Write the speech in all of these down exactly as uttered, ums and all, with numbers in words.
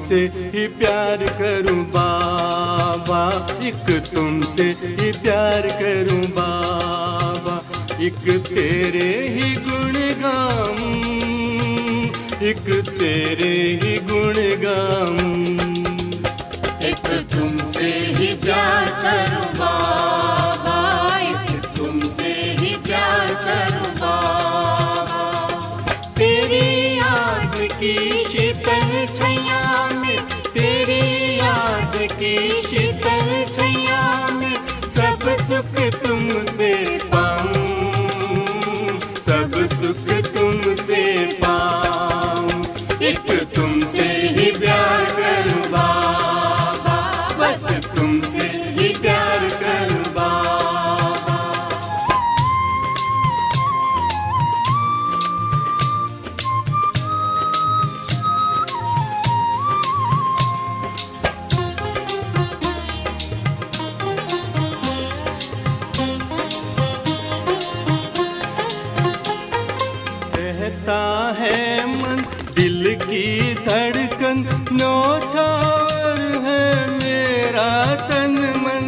तुमसे ही प्यार करूं बाबा, एक तुमसे ही प्यार करूं बाबा, एक तेरे ही गुण गाऊं, एक तेरे ही गुण गाऊं। एक तुमसे ही प्यार करूं बाबा, एक तुमसे ही प्यार करूं बाबा। तेरी याद की शीतल छैया में, तेरी याद की शीतल छैया में सब सुख तुमसे पाऊं, सब सुख तुमसे पाऊं। एक तुमसे ही प्यार करूं बाबा, बस तुमसे ही प्यार करूं बाबा। कहता है मन दिल की धड़कन, न्योछावर है मेरा तन मन।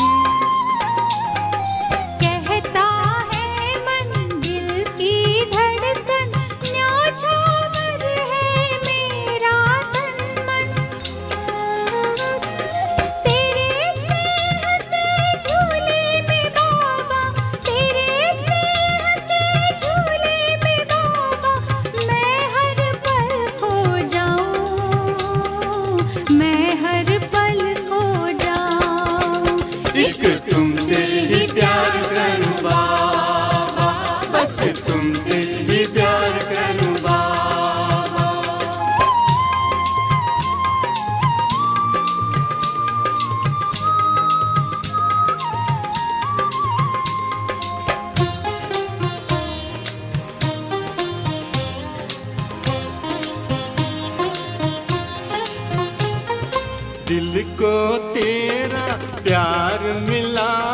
कहता है मन दिल की धड़कन, न्योछावर है मेरा तन मन। तेरे स्नेह के झूले में बाबा, तेरे स्नेह के झूले में बाबा, मैं हर पल खो जाऊं, मैं हर पल खो जाऊं। एक तुमसे ही प्यार करूं बाबा, बस तुमसे ही प्यार करूं बाबा। दिल को तेरा प्यार मिला